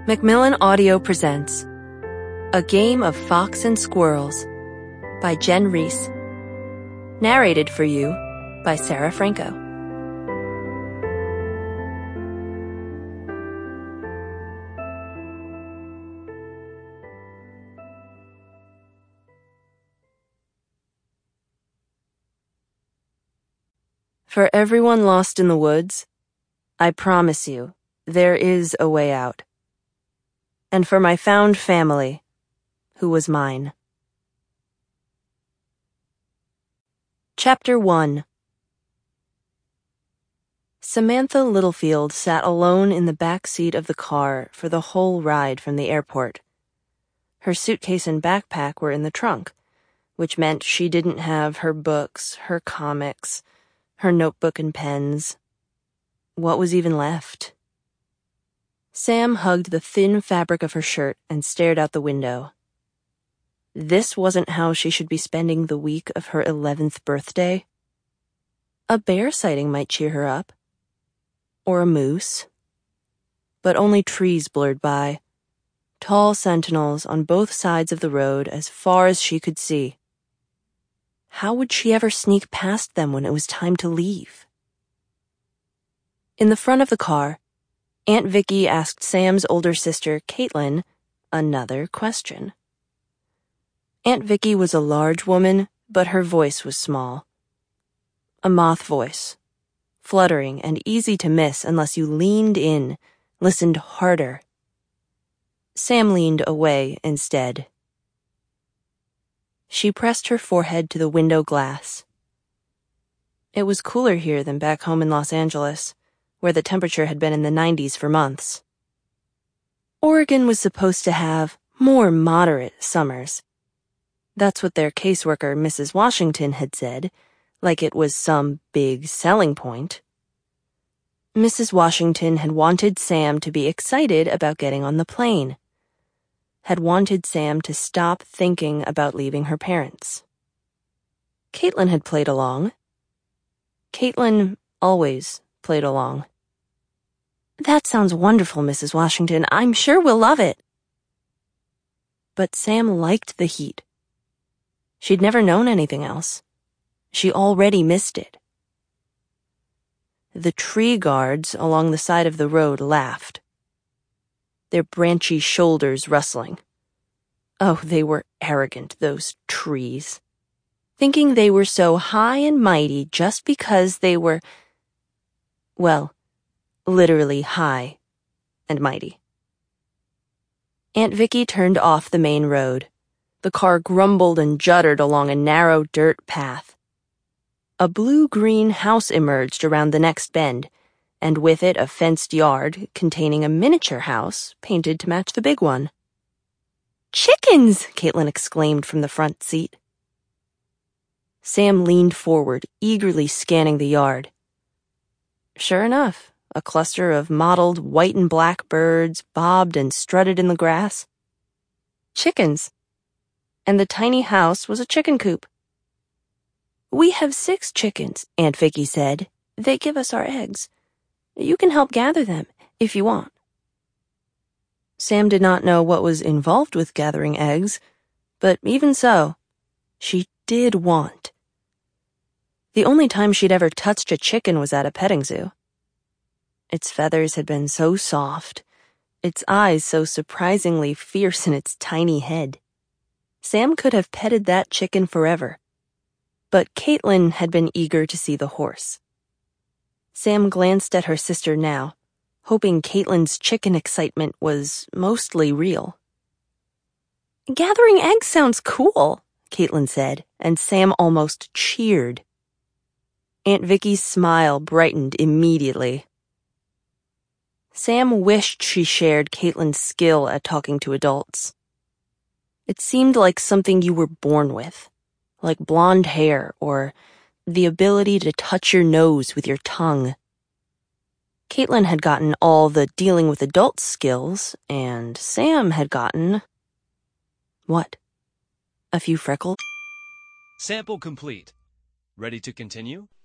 Macmillan Audio presents A Game of Fox and Squirrels by Jen Reese. Narrated for you by Sarah Franco. For everyone lost in the woods, I promise you, there is a way out. And for my found family, who was mine. Chapter 1. Samantha Littlefield sat alone in the back seat of the car for the whole ride from the airport. Her suitcase and backpack were in the trunk, which meant she didn't have her books, her comics, her notebook and pens. What was even left? Sam hugged the thin fabric of her shirt and stared out the window. This wasn't how she should be spending the week of her 11th birthday. A bear sighting might cheer her up. Or a moose. But only trees blurred by. Tall sentinels on both sides of the road as far as she could see. How would she ever sneak past them when it was time to leave? In the front of the car, Aunt Vicky asked Sam's older sister, Caitlin, another question. Aunt Vicky was a large woman, but her voice was small. A moth voice, fluttering and easy to miss unless you leaned in, listened harder. Sam leaned away instead. She pressed her forehead to the window glass. It was cooler here than back home in Los Angeles, where the temperature had been in the 90s for months. Oregon was supposed to have more moderate summers. That's what their caseworker, Mrs. Washington, had said, like it was some big selling point. Mrs. Washington had wanted Sam to be excited about getting on the plane. Had wanted Sam to stop thinking about leaving her parents. Caitlin had played along. Caitlin always played along. That sounds wonderful, Mrs. Washington. I'm sure we'll love it. But Sam liked the heat. She'd never known anything else. She already missed it. The tree guards along the side of the road laughed, their branchy shoulders rustling. Oh, they were arrogant, those trees. Thinking they were so high and mighty just because they were, well, literally high and mighty. Aunt Vicky turned off the main road. The car grumbled and juddered along a narrow dirt path. A blue-green house emerged around the next bend, and with it a fenced yard containing a miniature house painted to match the big one. "Chickens!" Caitlin exclaimed from the front seat. Sam leaned forward, eagerly scanning the yard. Sure enough, a cluster of mottled white and black birds bobbed and strutted in the grass. Chickens. And the tiny house was a chicken coop. "We have 6 chickens," Aunt Vicky said. "They give us our eggs. You can help gather them, if you want." Sam did not know what was involved with gathering eggs, but even so, she did want. The only time she'd ever touched a chicken was at a petting zoo. Its feathers had been so soft, its eyes so surprisingly fierce in its tiny head. Sam could have petted that chicken forever. But Caitlin had been eager to see the horse. Sam glanced at her sister now, hoping Caitlin's chicken excitement was mostly real. "Gathering eggs sounds cool," Caitlin said, and Sam almost cheered. Aunt Vicky's smile brightened immediately. Sam wished she shared Caitlin's skill at talking to adults. It seemed like something you were born with, like blonde hair or the ability to touch your nose with your tongue. Caitlin had gotten all the dealing with adults skills, and Sam had gotten... what? A few freckles? Sample complete. Ready to continue?